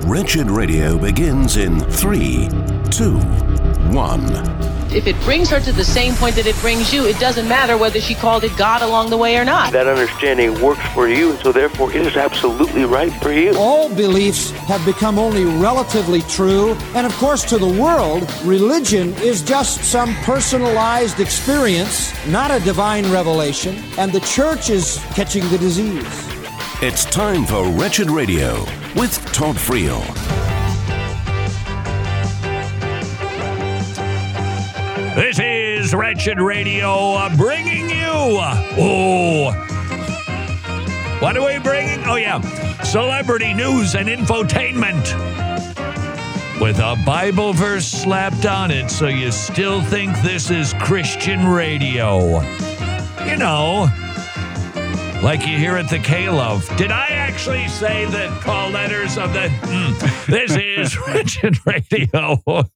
Wretched Radio begins in 3, 2, 1. If it brings her to the same point that it brings you, it doesn't matter whether she called it God along the way or not. That understanding works for you, so therefore it is absolutely right for you. All beliefs have become only relatively true, and of course to the world, religion is just some personalized experience, not a divine revelation, and the church is catching the disease. It's time for Wretched Radio with Todd Friel. This is Wretched Radio bringing you, what are we bringing? Oh, yeah, celebrity news and infotainment with a Bible verse slapped on it, so you still think this is Christian radio. You know, like you hear at the K-Love. Did I actually say the call letters of the... This is Wretched Radio.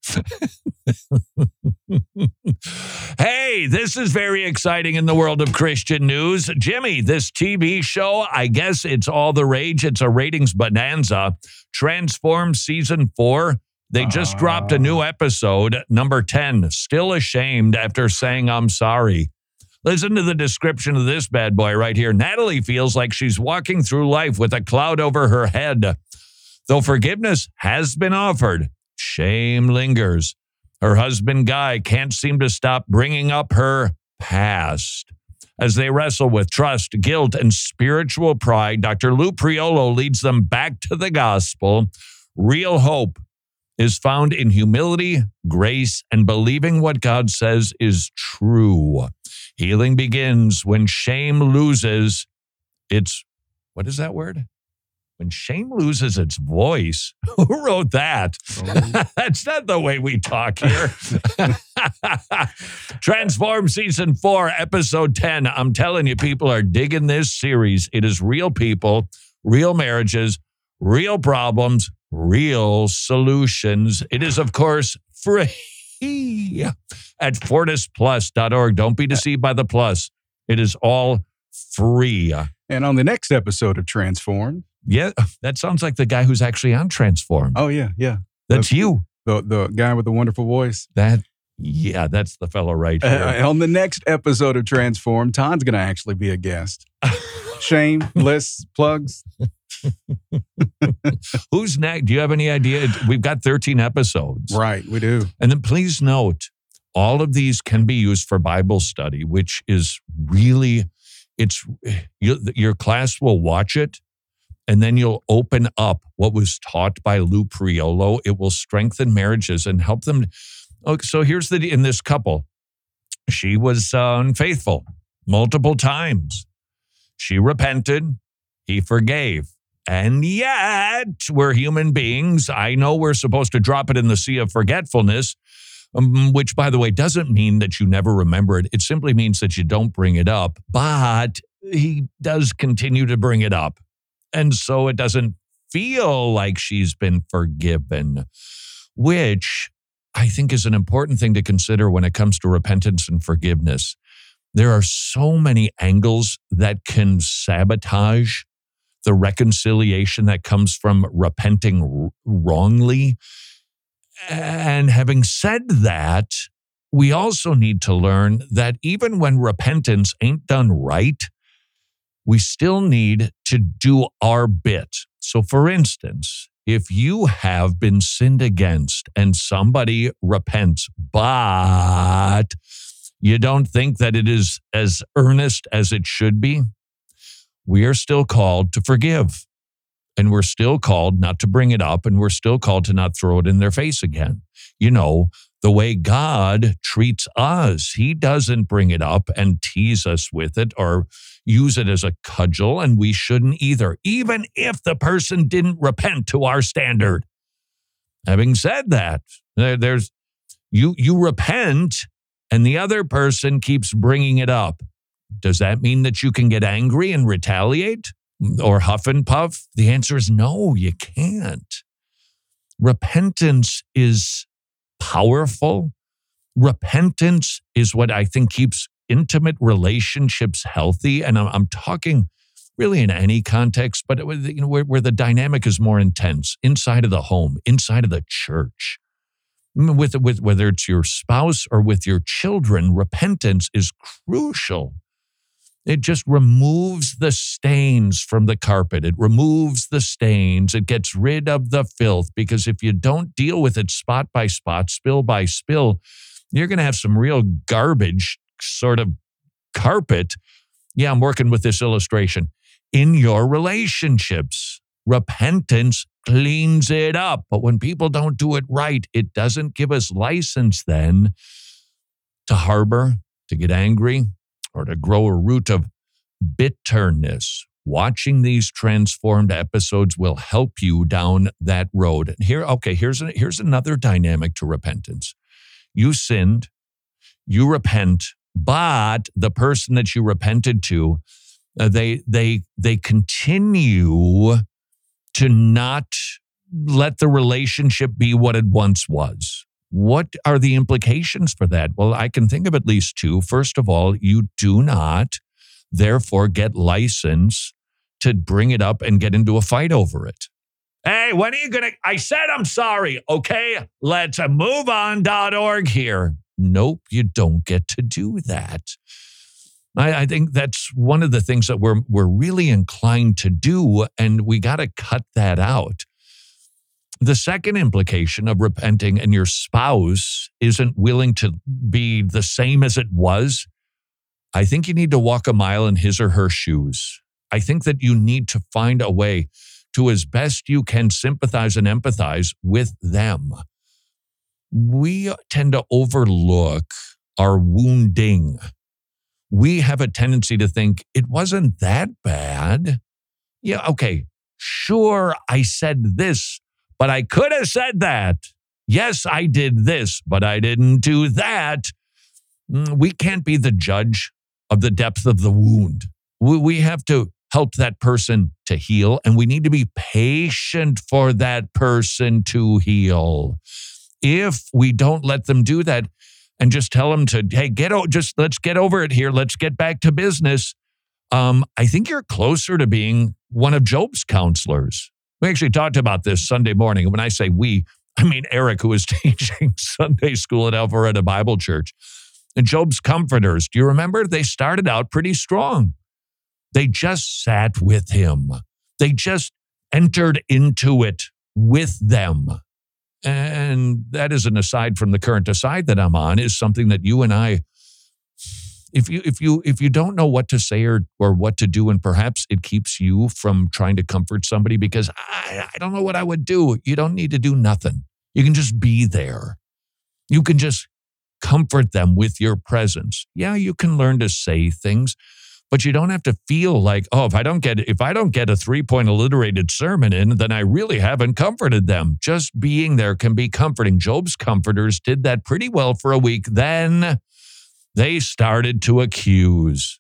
Hey, this is very exciting in the world of Christian news. Jimmy, this TV show, I guess it's all the rage. It's a ratings bonanza. Transformed Season 4. They just dropped a new episode, number 10. Still ashamed after saying I'm sorry. Listen to the description of this bad boy right here. Natalie feels like she's walking through life with a cloud over her head. Though forgiveness has been offered, shame lingers. Her husband, Guy, can't seem to stop bringing up her past. As they wrestle with trust, guilt, and spiritual pride, Dr. Lou Priolo leads them back to the gospel. Real hope is found in humility, grace, and believing what God says is true. Healing begins when shame loses its, what is that word? When shame loses its voice. Who wrote that? Oh. That's not the way we talk here. Transform Season 4, Episode 10. I'm telling you, people are digging this series. It is real people, real marriages, real problems, real solutions. It is, of course, free at FortisPlus.org. Don't be deceived by the plus. It is all free. And on the next episode of Transformed. Yeah, that sounds like the guy who's actually on Transformed. Oh, yeah. That's you. The guy with the wonderful voice. That's the fellow right here. On the next episode of Transformed, Todd's going to actually be a guest. Shameless plugs. Who's next? Do you have any idea? We've got 13 episodes. Right, we do. And then please note, all of these can be used for Bible study, which is really, your class will watch it, and then you'll open up what was taught by Lou Priolo. It will strengthen marriages and help them. Okay, so here's in this couple. She was unfaithful multiple times. She repented. He forgave. And yet, we're human beings. I know we're supposed to drop it in the sea of forgetfulness, which, by the way, doesn't mean that you never remember it. It simply means that you don't bring it up. But he does continue to bring it up. And so it doesn't feel like she's been forgiven, which I think is an important thing to consider when it comes to repentance and forgiveness. There are so many angles that can sabotage the reconciliation that comes from repenting wrongly. And having said that, we also need to learn that even when repentance ain't done right, we still need to do our bit. So for instance, if you have been sinned against and somebody repents, but you don't think that it is as earnest as it should be, we are still called to forgive. And we're still called not to bring it up, and we're still called to not throw it in their face again. You know, the way God treats us, he doesn't bring it up and tease us with it or use it as a cudgel, and we shouldn't either, even if the person didn't repent to our standard. Having said that, there's you repent, and the other person keeps bringing it up. Does that mean that you can get angry and retaliate or huff and puff? The answer is no, you can't. Repentance is powerful. Repentance is what I think keeps intimate relationships healthy. And I'm talking really in any context, but where the dynamic is more intense, inside of the home, inside of the church. With whether it's your spouse or with your children, repentance is crucial. It just removes the stains from the carpet. It removes the stains. It gets rid of the filth, because if you don't deal with it spot by spot, spill by spill, you're going to have some real garbage sort of carpet. Yeah, I'm working with this illustration. In your relationships, repentance cleans it up. But when people don't do it right, it doesn't give us license then to harbor, to get angry, or to grow a root of bitterness. Watching these transformed episodes will help you down that road. And here's another dynamic to repentance. You sinned, you repent, but the person that you repented to, they continue to not let the relationship be what it once was. What are the implications for that? Well, I can think of at least two. First of all, you do not, therefore, get license to bring it up and get into a fight over it. Hey, when are you going to? I said I'm sorry, okay? Let's move on.org here. Nope, you don't get to do that. I think that's one of the things that we're really inclined to do, and we got to cut that out. The second implication of repenting and your spouse isn't willing to be the same as it was, I think you need to walk a mile in his or her shoes. I think that you need to find a way to, as best you can, sympathize and empathize with them. We tend to overlook our wounding. We have a tendency to think it wasn't that bad. Yeah, okay, sure, I said this, but I could have said that. Yes, I did this, but I didn't do that. We can't be the judge of the depth of the wound. We have to help that person to heal, and we need to be patient for that person to heal. If we don't let them do that and just tell them to, hey, let's get over it here. Let's get back to business. I think you're closer to being one of Job's counselors. We actually talked about this Sunday morning. When I say we, I mean Eric, who was teaching Sunday school at Alpharetta Bible Church. And Job's comforters, do you remember? They started out pretty strong. They just sat with him. They just entered into it with them. And that is an aside from the current aside that I'm on, is something that you and I, if you don't know what to say or what to do, and perhaps it keeps you from trying to comfort somebody because I don't know what I would do. You don't need to do nothing. You can just be there. You can just comfort them with your presence. Yeah, you can learn to say things, but you don't have to feel like, oh, if I don't get a 3-point alliterated sermon in, then I really haven't comforted them. Just being there can be comforting. Job's comforters did that pretty well for a week. Then they started to accuse.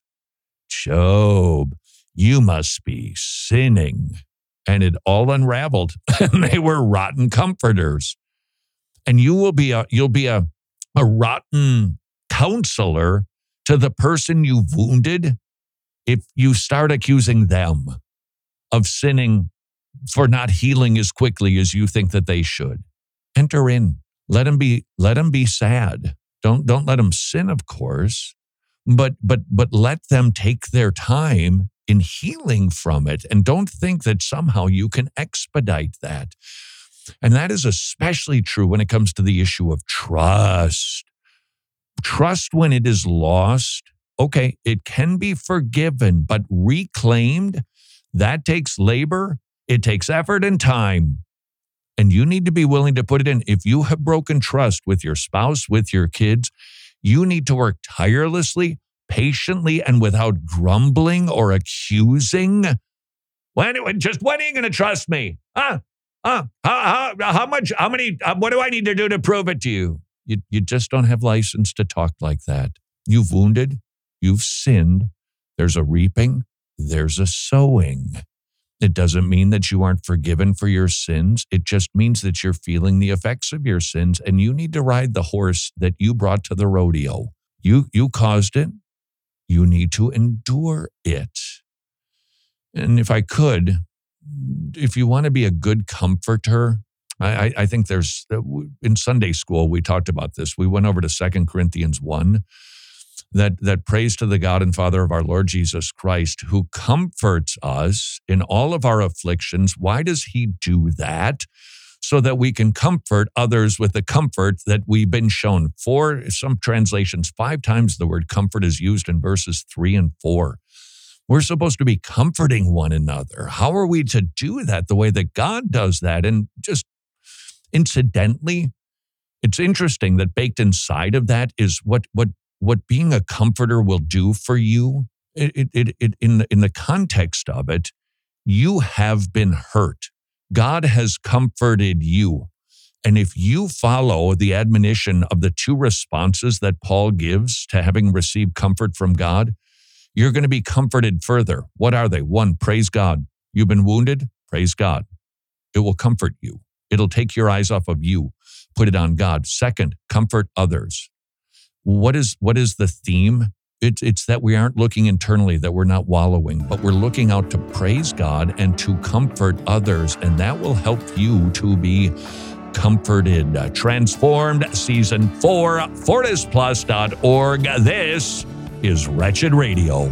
Job, you must be sinning. And it all unraveled. And they were rotten comforters. And you'll be a rotten counselor to the person you've wounded if you start accusing them of sinning for not healing as quickly as you think that they should. Enter in. Let them be sad. Don't let them sin, of course, but let them take their time in healing from it. And don't think that somehow you can expedite that. And that is especially true when it comes to the issue of trust. Trust, when it is lost, okay, it can be forgiven, but reclaimed, that takes labor, it takes effort and time. And you need to be willing to put it in. If you have broken trust with your spouse, with your kids, you need to work tirelessly, patiently, and without grumbling or accusing. When are you going to trust me? How much, what do I need to do to prove it to you? You just don't have license to talk like that. You've wounded, you've sinned. There's a reaping, there's a sowing. It doesn't mean that you aren't forgiven for your sins. It just means that you're feeling the effects of your sins, and you need to ride the horse that you brought to the rodeo. You caused it. You need to endure it. And if I could, if you want to be a good comforter, I think there's, in Sunday school, we talked about this. We went over to 2 Corinthians 1, that prays to the God and Father of our Lord Jesus Christ, who comforts us in all of our afflictions. Why does he do that? So that we can comfort others with the comfort that we've been shown. Some translations, 5 times the word comfort is used in verses 3 and 4. We're supposed to be comforting one another. How are we to do that the way that God does that? And just incidentally, it's interesting that baked inside of that is what being a comforter will do for you. In the context of it, you have been hurt. God has comforted you. And if you follow the admonition of the 2 responses that Paul gives to having received comfort from God, you're going to be comforted further. What are they? 1, praise God. You've been wounded? Praise God. It will comfort you. It'll take your eyes off of you, put it on God. 2nd, comfort others. What is the theme? It's that we aren't looking internally, that we're not wallowing, but we're looking out to praise God and to comfort others, and that will help you to be comforted. Transformed Season 4, FortisPlus.org. This is Wretched Radio.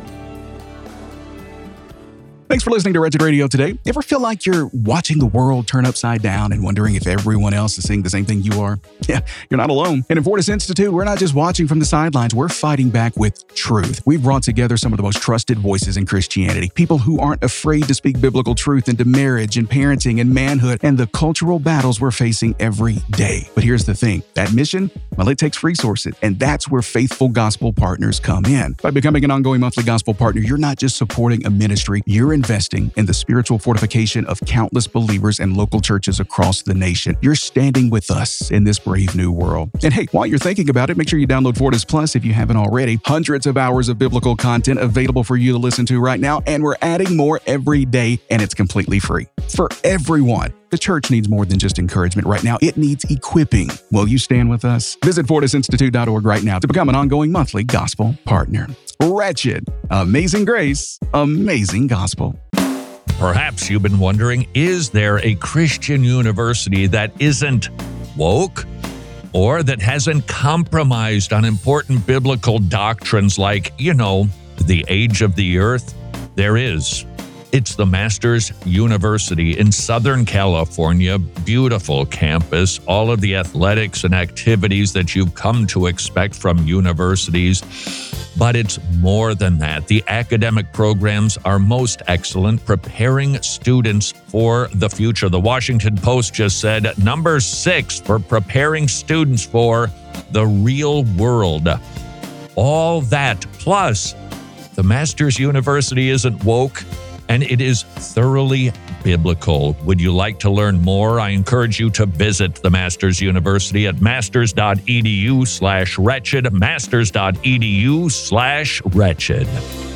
Thanks for listening to Wretched Radio today. Ever feel like you're watching the world turn upside down and wondering if everyone else is seeing the same thing you are? Yeah, you're not alone. And at Fortis Institute, we're not just watching from the sidelines, we're fighting back with truth. We've brought together some of the most trusted voices in Christianity, people who aren't afraid to speak biblical truth into marriage and parenting and manhood and the cultural battles we're facing every day. But here's the thing, that mission, well, it takes resources, and that's where faithful gospel partners come in. By becoming an ongoing monthly gospel partner, you're not just supporting a ministry, you're investing in the spiritual fortification of countless believers and local churches across the nation. You're standing with us in this brave new world. And hey, while you're thinking about it, make sure you download Fortis Plus if you haven't already. Hundreds of hours of biblical content available for you to listen to right now, and we're adding more every day, and it's completely free. For everyone. The church needs more than just encouragement right now. It needs equipping. Will you stand with us? Visit FortisInstitute.org right now to become an ongoing monthly gospel partner. Wretched, amazing grace, amazing gospel. Perhaps you've been wondering, is there a Christian university that isn't woke or that hasn't compromised on important biblical doctrines like, the age of the earth? There is. It's the Masters University in Southern California. Beautiful campus, all of the athletics and activities that you've come to expect from universities. But it's more than that. The academic programs are most excellent, preparing students for the future. The Washington Post just said number 6 for preparing students for the real world. All that, plus the Masters University isn't woke, and it is thoroughly biblical. Would you like to learn more? I encourage you to visit the Masters University at masters.edu/wretched, masters.edu/wretched.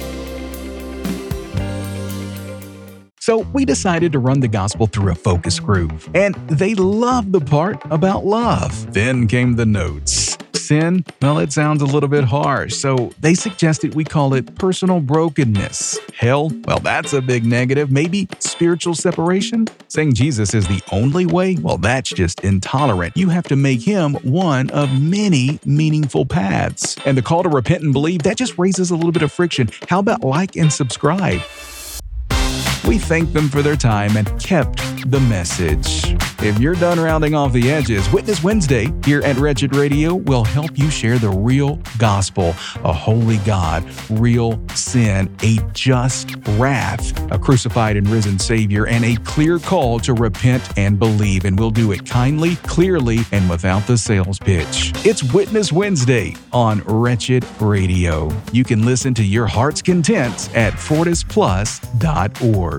So we decided to run the gospel through a focus group, and they loved the part about love. Then came the notes. Sin, well, it sounds a little bit harsh, so they suggested we call it personal brokenness. Hell, well, that's a big negative. Maybe spiritual separation? Saying Jesus is the only way? Well, that's just intolerant. You have to make him one of many meaningful paths. And the call to repent and believe, that just raises a little bit of friction. How about like and subscribe? We thanked them for their time and kept the message. If you're done rounding off the edges, Witness Wednesday here at Wretched Radio will help you share the real gospel, a holy God, real sin, a just wrath, a crucified and risen Savior, and a clear call to repent and believe. And we'll do it kindly, clearly, and without the sales pitch. It's Witness Wednesday on Wretched Radio. You can listen to your heart's content at FortisPlus.org.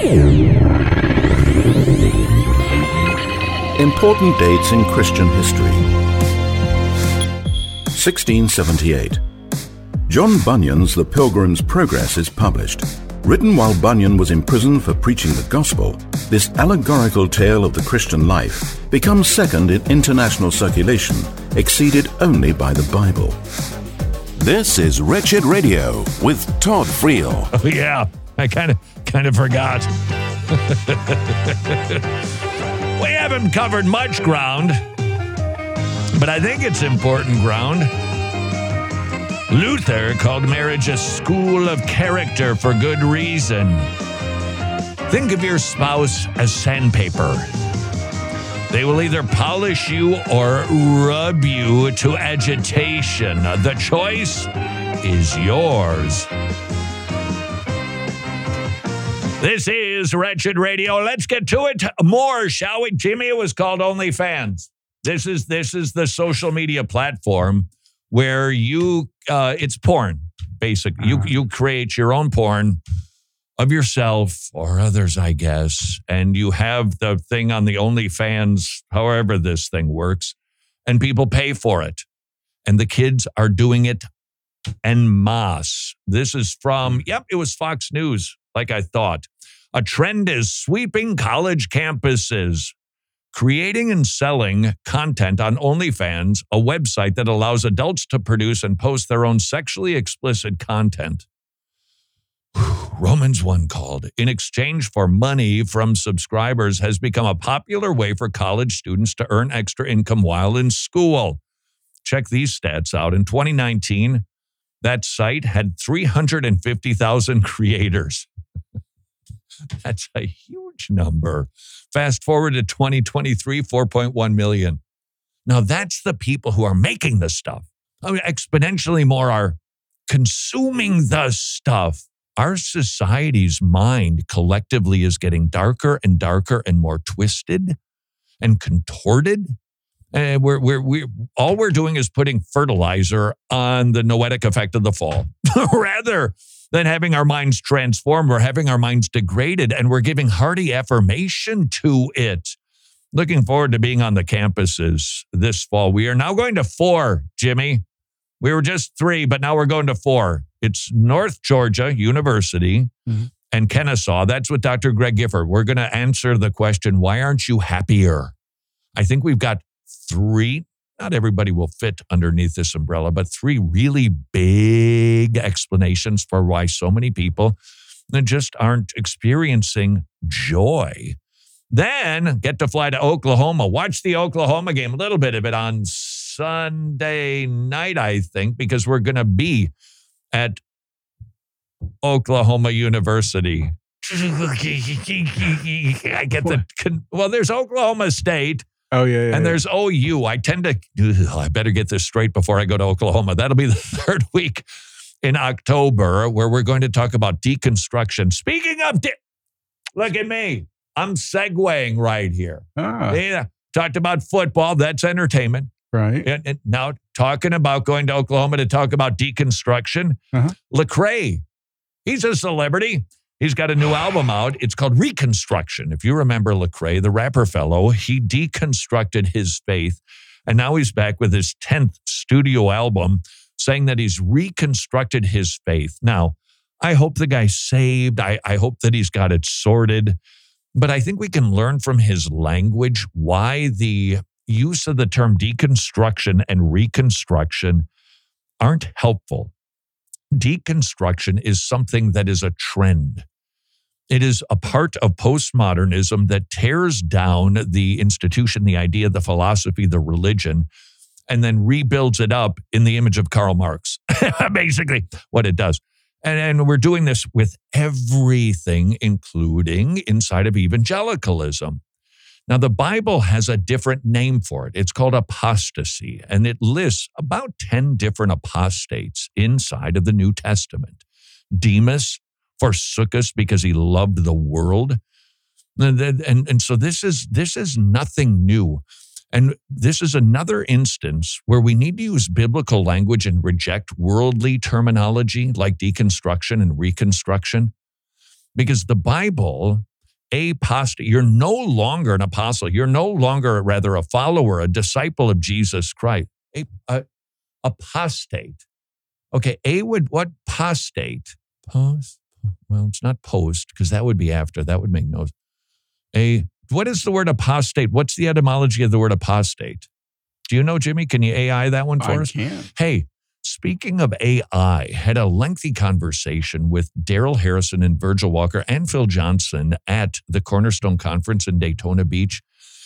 Important dates in Christian history. 1678. John Bunyan's The Pilgrim's Progress is published. Written while Bunyan was in prison for preaching the gospel, this allegorical tale of the Christian life becomes second in international circulation, exceeded only by the Bible. This is Wretched Radio with Todd Friel. Oh, yeah. I kind kind of forgot. We haven't covered much ground, but I think it's important ground. Luther called marriage a school of character for good reason. Think of your spouse as sandpaper. They will either polish you or rub you to agitation. The choice is yours. This is Wretched Radio. Let's get to it more, shall we? Jimmy, it was called OnlyFans. This is the social media platform where it's porn, basically. You create your own porn of yourself or others, I guess, and you have the thing on the OnlyFans, however this thing works, and people pay for it. And the kids are doing it en masse. This is from, it was Fox News, like I thought. A trend is sweeping college campuses, creating and selling content on OnlyFans, a website that allows adults to produce and post their own sexually explicit content. Romans 1 called, in exchange for money from subscribers, has become a popular way for college students to earn extra income while in school. Check these stats out. In 2019, that site had 350,000 creators. That's a huge number. Fast forward to 2023, 4.1 million. Now, that's the people who are making the stuff. I mean, exponentially more are consuming the stuff. Our society's mind collectively is getting darker and darker and more twisted and contorted. And all we're doing is putting fertilizer on the noetic effect of the fall. Rather than having our minds transformed, we're having our minds degraded, and we're giving hearty affirmation to it. Looking forward to being on the campuses this fall. We are now going to 4, Jimmy. We were just 3, but now we're going to 4. It's North Georgia University and Kennesaw. That's with Dr. Greg Gifford. We're going to answer the question, why aren't you happier? I think we've got 3, not everybody will fit underneath this umbrella, but 3 really big explanations for why so many people just aren't experiencing joy. Then get to fly to Oklahoma, watch the Oklahoma game, a little bit of it on Sunday night, I think, because we're going to be at Oklahoma University. I get there's Oklahoma State. Oh, yeah. And there's OU. I better get this straight before I go to Oklahoma. That'll be the 3rd week in October, where we're going to talk about deconstruction. Speaking of, look at me. I'm segueing right here. Yeah, talked about football. That's entertainment. Right. And now talking about going to Oklahoma to talk about deconstruction. Lecrae, he's a celebrity. He's got a new album out. It's called Reconstruction. If you remember Lecrae, the rapper fellow, he deconstructed his faith. And now he's back with his 10th studio album saying that he's reconstructed his faith. Now, I hope the guy's saved. I hope that he's got it sorted. But I think we can learn from his language why the use of the term deconstruction and reconstruction aren't helpful. Deconstruction is something that is a trend. It is a part of postmodernism that tears down the institution, the idea, the philosophy, the religion, and then rebuilds it up in the image of Karl Marx. Basically what it does. And we're doing this with everything, including inside of evangelicalism. Now, the Bible has a different name for it. It's called apostasy, and it lists about 10 different apostates inside of the New Testament. Demas forsook us because he loved the world. And so this is nothing new. And this is another instance where we need to use biblical language and reject worldly terminology like deconstruction and reconstruction. Because the Bible, apostate, you're no longer an apostle. You're no longer, rather, a follower, a disciple of Jesus Christ. Apostate. Okay, what postate? Post? Well, it's not post, because that would be after. That would make no sense. What is the word apostate? What's the etymology of the word apostate? Do you know, Jimmy? Can you AI that one for us? I can. Hey, speaking of AI, had a lengthy conversation with Daryl Harrison and Virgil Walker and Phil Johnson at the Cornerstone Conference in Daytona Beach.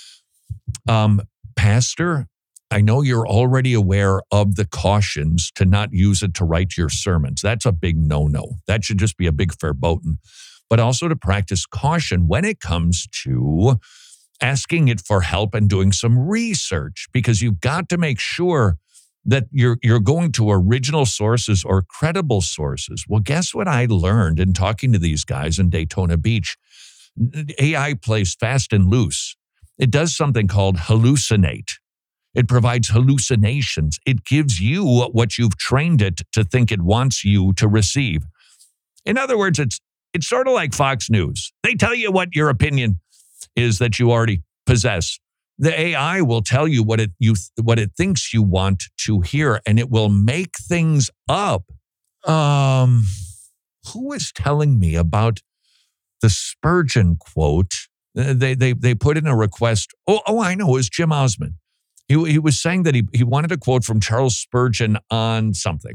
Pastor, I know you're already aware of the cautions to not use it to write your sermons. That's a big no-no. That should just be a big verboten. But also to practice caution when it comes to asking it for help and doing some research, because you've got to make sure that you're going to original sources or credible sources. Well, guess what I learned in talking to these guys in Daytona Beach? AI plays fast and loose. It does something called hallucinate. It provides hallucinations. It gives you what you've trained it to think it wants you to receive. In other words, it's sort of like Fox News. They tell you what your opinion is that you already possess. The AI will tell you what it thinks you want to hear, and it will make things up. Who was telling me about the Spurgeon quote? They put in a request. Oh, I know. It was Jim Osmond. He was saying that he wanted a quote from Charles Spurgeon on something,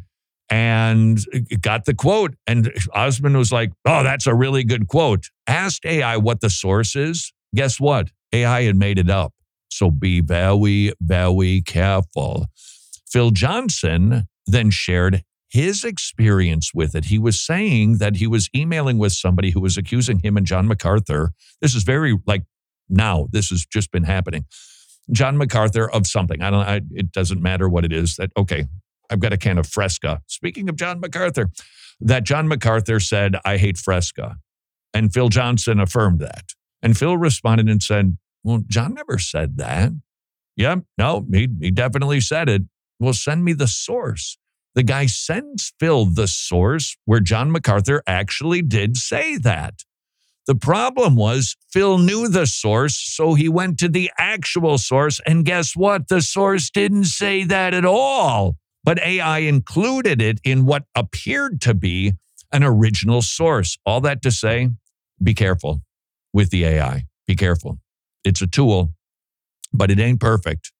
and got the quote. And Osmond was like, "Oh, that's a really good quote." Asked AI what the source is. Guess what? AI had made it up. So be very, very careful. Phil Johnson then shared his experience with it. He was saying that he was emailing with somebody who was accusing him and John MacArthur. This is this has just been happening. John MacArthur of something. It doesn't matter what it is. I've got a can of Fresca. Speaking of John MacArthur, that John MacArthur said, "I hate Fresca." And Phil Johnson affirmed that. And Phil responded and said, "Well, John never said that." "Yep, no, he definitely said it." "Well, send me the source." The guy sends Phil the source where John MacArthur actually did say that. The problem was Phil knew the source, so he went to the actual source. And guess what? The source didn't say that at all. But AI included it in what appeared to be an original source. All that to say, be careful with the AI. Be careful. It's a tool, but it ain't perfect.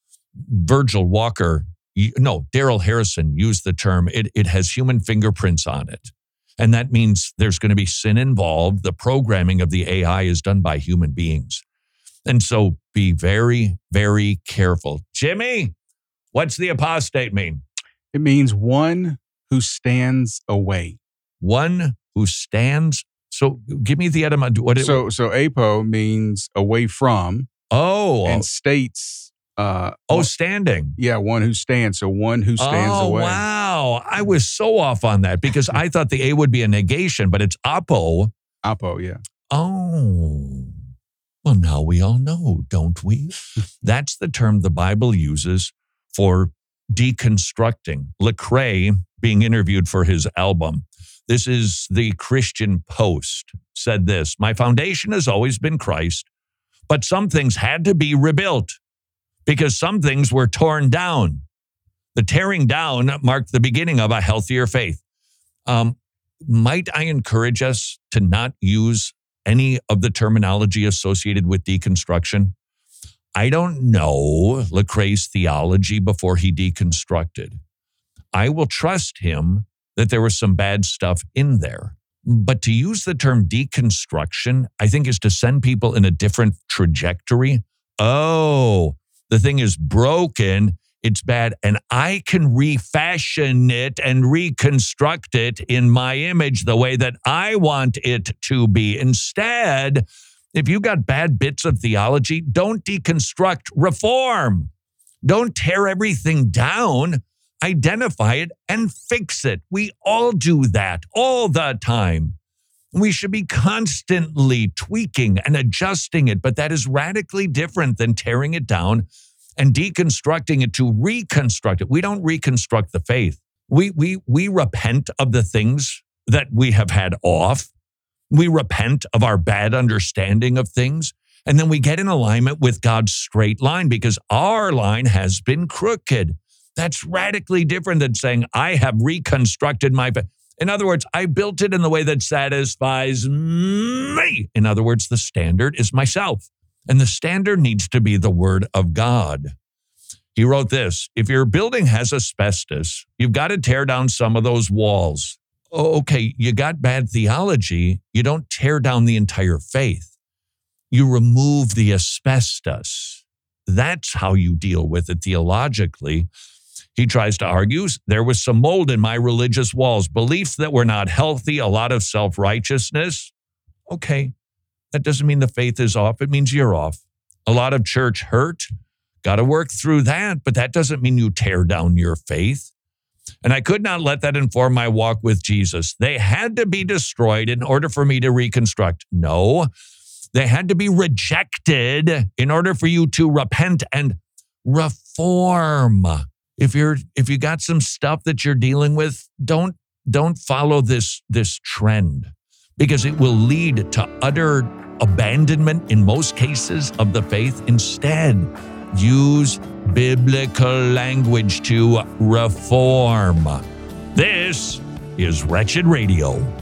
Daryl Harrison used the term, it has human fingerprints on it. And that means there's going to be sin involved. The programming of the AI is done by human beings. And so be very, very careful. Jimmy, what's the apostate mean? It means one who stands away. One who stands. So give me the etymology. So apo means away from. Oh. And states. Standing. Yeah, one who stands. So one who stands away. Oh, wow. I was so off on that because I thought the A would be a negation, but it's apo. Apo, yeah. Oh. Well, now we all know, don't we? That's the term the Bible uses for deconstructing. Lecrae, being interviewed for his album, this is the Christian Post, said this: "My foundation has always been Christ, but some things had to be rebuilt because some things were torn down. The tearing down marked the beginning of a healthier faith." Might I encourage us to not use any of the terminology associated with deconstruction? I don't know Lecrae's theology before he deconstructed. I will trust him that there was some bad stuff in there. But to use the term deconstruction, I think, is to send people in a different trajectory. Oh, the thing is broken, it's bad, and I can refashion it and reconstruct it in my image the way that I want it to be. Instead, if you got bad bits of theology, don't deconstruct, reform. Don't tear everything down. Identify it and fix it. We all do that all the time. We should be constantly tweaking and adjusting it, but that is radically different than tearing it down and deconstructing it to reconstruct it. We don't reconstruct the faith. We repent of the things that we have had off. We repent of our bad understanding of things, and then we get in alignment with God's straight line because our line has been crooked. That's radically different than saying, I have reconstructed my faith. In other words, I built it in the way that satisfies me. In other words, the standard is myself. And the standard needs to be the Word of God. He wrote this: if your building has asbestos, you've got to tear down some of those walls. Okay, you got bad theology. You don't tear down the entire faith. You remove the asbestos. That's how you deal with it theologically. He tries to argue there was some mold in my religious walls, beliefs that were not healthy, a lot of self-righteousness. Okay, that doesn't mean the faith is off. It means you're off. A lot of church hurt. Got to work through that, but that doesn't mean you tear down your faith. And I could not let that inform my walk with Jesus. They had to be destroyed in order for me to reconstruct. No, they had to be rejected in order for you to repent and reform. If you got some stuff that you're dealing with, don't follow this trend, because it will lead to utter abandonment in most cases of the faith. Instead, use biblical language to reform. This is Wretched Radio.